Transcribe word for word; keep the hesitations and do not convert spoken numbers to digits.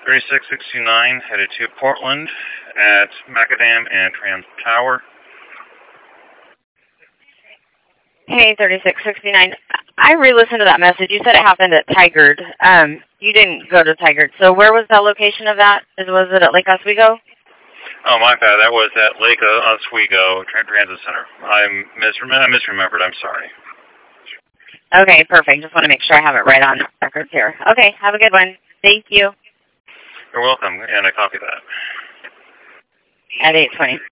thirty-six sixty-nine headed to Portland at Macadam and Trans Tower. Hey, thirty-six sixty-nine. I re-listened to that message. You said it happened at Tigard. Um, you didn't go to Tigard. So where was that location of that? Is, was it at Lake Oswego? Oh, my bad. That was at Lake Oswego Tra- Transit Center. I'm misrem- I misremembered. I'm sorry. Okay, perfect. Just want to make sure I have it right on records here. Okay, have a good one. Thank you. You're welcome, and I copy that. At eight twenty.